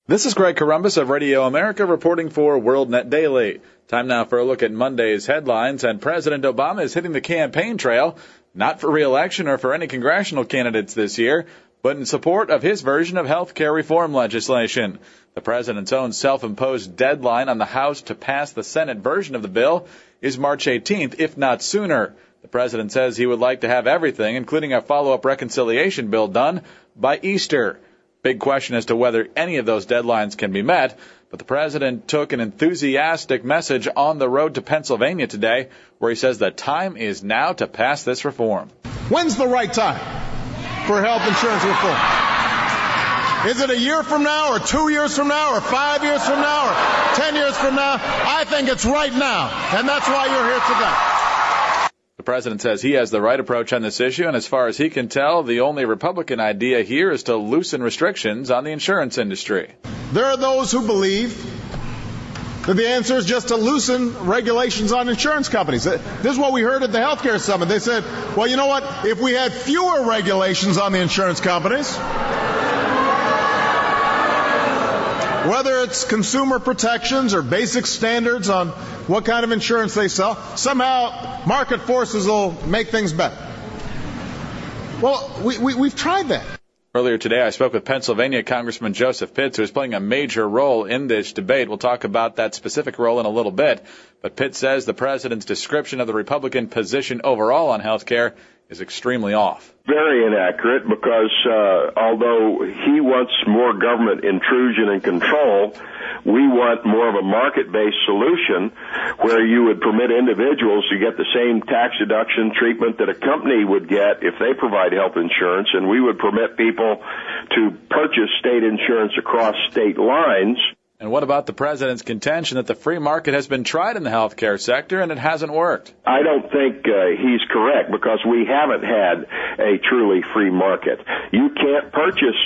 This is Greg Corombos of Radio America reporting for WorldNet Daily. Time now for a look at Monday's headlines, and President Obama is hitting the campaign trail, not for re-election or for any congressional candidates this year, but in support of his version of health care reform legislation. The president's own self-imposed deadline on the House to pass the Senate version of the bill is March 18th, if not sooner. The president says he would like to have everything, including a follow-up reconciliation bill, done by Easter. Big question as to whether any of those deadlines can be met, but the president took an enthusiastic message on the road to Pennsylvania today, where he says the time is now to pass this reform. When's the right time for health insurance reform? Is it a year from now, or 2 years from now, or 5 years from now, or 10 years from now? I think it's right now, and that's why you're here today. The president says he has the right approach on this issue, and as far as he can tell, the only Republican idea here is to loosen restrictions on the insurance industry. There are those who believe that the answer is just to loosen regulations on insurance companies. This is what we heard at the healthcare summit. They said, well, you know what? If we had fewer regulations on the insurance companies, whether it's consumer protections or basic standards on what kind of insurance they sell, somehow market forces will make things better. Well, we've tried that. Earlier today, I spoke with Pennsylvania Congressman Joseph Pitts, who is playing a major role in this debate. We'll talk about that specific role in a little bit. But Pitts says the president's description of the Republican position overall on health care is extremely off. Very inaccurate, because although he wants more government intrusion and control, we want more of a market-based solution where you would permit individuals to get the same tax deduction treatment that a company would get if they provide health insurance, and we would permit people to purchase state insurance across state lines. And what about the president's contention that the free market has been tried in the healthcare sector and it hasn't worked? I don't think he's correct, because we haven't had a truly free market. You can't purchase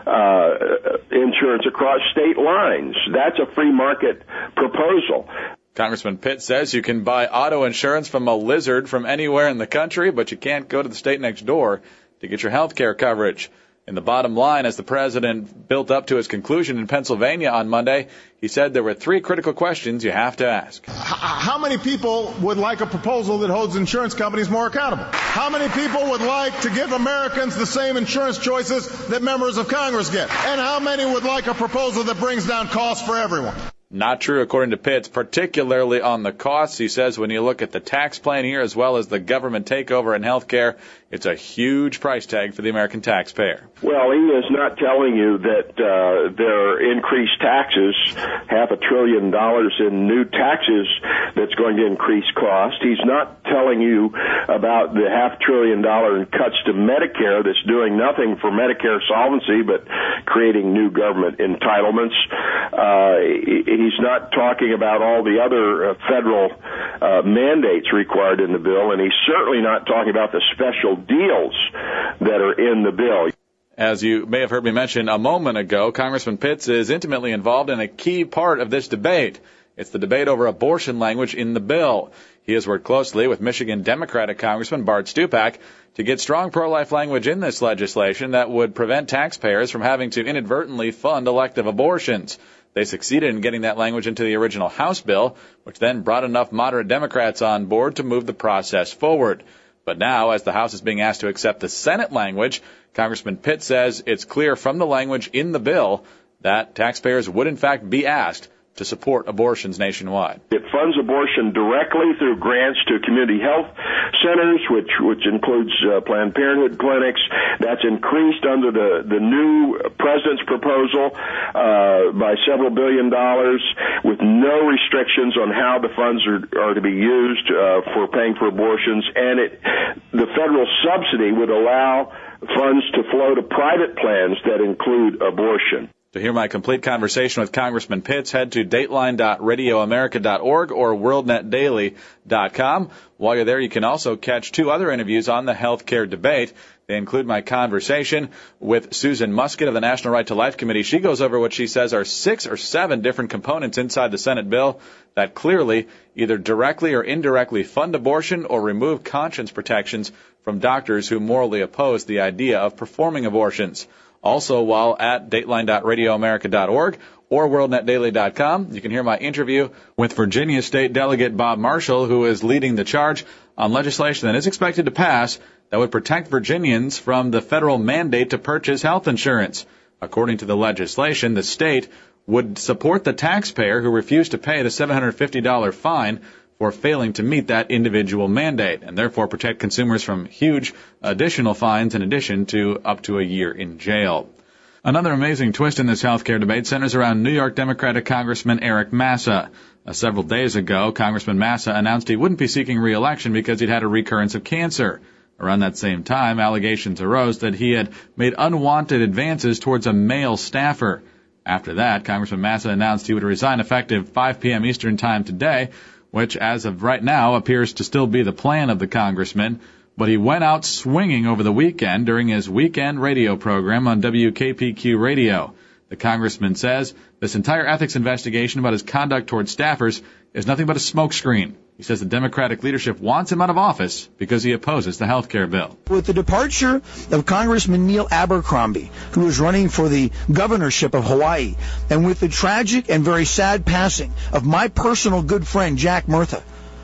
insurance across state lines. That's a free market proposal. Congressman Pitt says you can buy auto insurance from a lizard from anywhere in the country, but you can't go to the state next door to get your health care coverage. In the bottom line, as the president built up to his conclusion in Pennsylvania on Monday, he said there were three critical questions you have to ask. How many people would like a proposal that holds insurance companies more accountable? How many people would like to give Americans the same insurance choices that members of Congress get? And how many would like a proposal that brings down costs for everyone? Not true, according to Pitts, particularly on the costs. He says when you look at the tax plan here as well as the government takeover in health care, it's a huge price tag for the American taxpayer. Well, he is not telling you that their increased taxes, $500 billion in new taxes, that's going to increase cost. He's not telling you about the $500 billion in cuts to Medicare that's doing nothing for Medicare solvency but creating new government entitlements. He's not talking about all the other federal mandates required in the bill, and he's certainly not talking about the special deals that are in the bill. As you may have heard me mention a moment ago, Congressman Pitts is intimately involved in a key part of this debate. It's the debate over abortion language in the bill. He has worked closely with Michigan Democratic Congressman Bart Stupak to get strong pro-life language in this legislation that would prevent taxpayers from having to inadvertently fund elective abortions. They succeeded in getting that language into the original House bill, which then brought enough moderate Democrats on board to move the process forward. But now, as the House is being asked to accept the Senate language, Congressman Pitt says it's clear from the language in the bill that taxpayers would in fact be asked to support abortions nationwide. It funds abortion directly through grants to community health centers, which includes Planned Parenthood clinics. That's increased under the new president's proposal by several $1 billion, with no restrictions on how the funds are to be used for paying for abortions. And the federal subsidy would allow funds to flow to private plans that include abortion. To hear my complete conversation with Congressman Pitts, head to dateline.radioamerica.org or worldnetdaily.com. While you're there, you can also catch two other interviews on the health care debate. They include my conversation with Susan Muscat of the National Right to Life Committee. She goes over what she says are 6 or 7 different components inside the Senate bill that clearly either directly or indirectly fund abortion or remove conscience protections from doctors who morally oppose the idea of performing abortions. Also, while at dateline.radioamerica.org or worldnetdaily.com, you can hear my interview with Virginia State Delegate Bob Marshall, who is leading the charge on legislation that is expected to pass that would protect Virginians from the federal mandate to purchase health insurance. According to the legislation, the state would support the taxpayer who refused to pay the $750 fine for failing to meet that individual mandate, and therefore protect consumers from huge additional fines in addition to up to a year in jail. Another amazing twist in this healthcare debate centers around New York Democratic Congressman Eric Massa. Several days ago, Congressman Massa announced he wouldn't be seeking re-election because he'd had a recurrence of cancer. Around that same time, allegations arose that he had made unwanted advances towards a male staffer. After that, Congressman Massa announced he would resign effective 5 p.m. Eastern Time today, which, as of right now, appears to still be the plan of the congressman. But he went out swinging over the weekend during his weekend radio program on WKPQ Radio. The congressman says this entire ethics investigation about his conduct towards staffers is nothing but a smokescreen. He says the Democratic leadership wants him out of office because he opposes the health care bill. With the departure of Congressman Neil Abercrombie, who is running for the governorship of Hawaii, and with the tragic and very sad passing of my personal good friend Jack Murtha,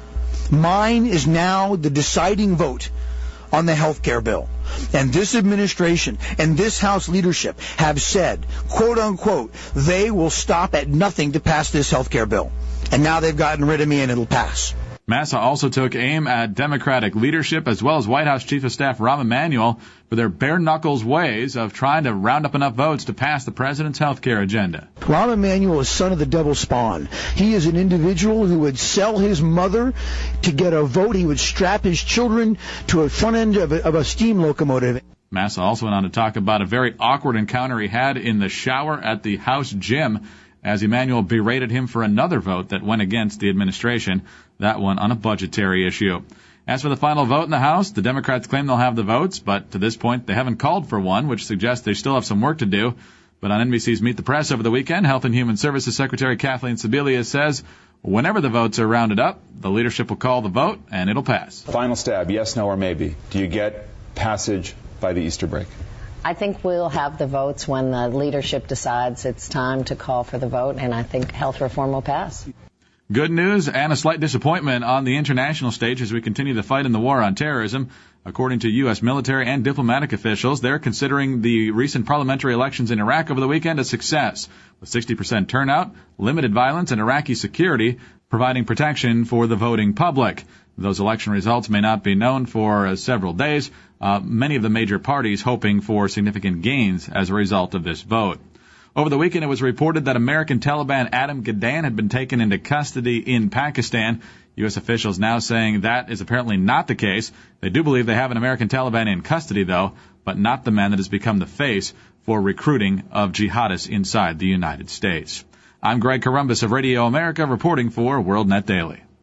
mine is now the deciding vote on the health care bill. And this administration and this House leadership have said, quote unquote, they will stop at nothing to pass this health care bill. And now they've gotten rid of me and it'll pass. Massa also took aim at Democratic leadership as well as White House Chief of Staff Rahm Emanuel for their bare-knuckles ways of trying to round up enough votes to pass the president's health care agenda. Rahm Emanuel is son of the devil spawn. He is an individual who would sell his mother to get a vote. He would strap his children to a front end of a steam locomotive. Massa also went on to talk about a very awkward encounter he had in the shower at the House gym as Emanuel berated him for another vote that went against the administration, that one on a budgetary issue. As for the final vote in the House, the Democrats claim they'll have the votes, but to this point they haven't called for one, which suggests they still have some work to do. But on NBC's Meet the Press over the weekend, Health and Human Services Secretary Kathleen Sebelius says whenever the votes are rounded up, the leadership will call the vote and it'll pass. Final stab, yes, no, or maybe. Do you get passage by the Easter break? I think we'll have the votes when the leadership decides it's time to call for the vote, and I think health reform will pass. Good news and a slight disappointment on the international stage as we continue the fight in the war on terrorism. According to U.S. military and diplomatic officials, they're considering the recent parliamentary elections in Iraq over the weekend a success, with 60% turnout, limited violence, and Iraqi security providing protection for the voting public. Those election results may not be known for several days. Many of the major parties hoping for significant gains as a result of this vote. Over the weekend, it was reported that American Taliban Adam Gadan had been taken into custody in Pakistan. U.S. officials now saying that is apparently not the case. They do believe they have an American Taliban in custody, though, but not the man that has become the face for recruiting of jihadists inside the United States. I'm Greg Corombos of Radio America reporting for WorldNet Daily.